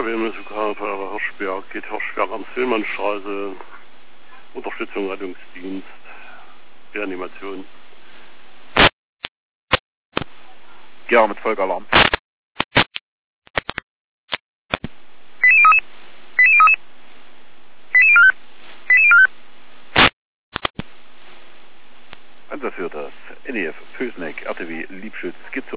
Feuerwehrmusiker Feuerwehr Hirschberg, geht Hirschberg am Zillmannstraße, Unterstützung Rettungsdienst, Reanimation. Ja, mit Vollgalarm. Einsatz für das NEF Pösneck RTW Liebschütz Skizzo.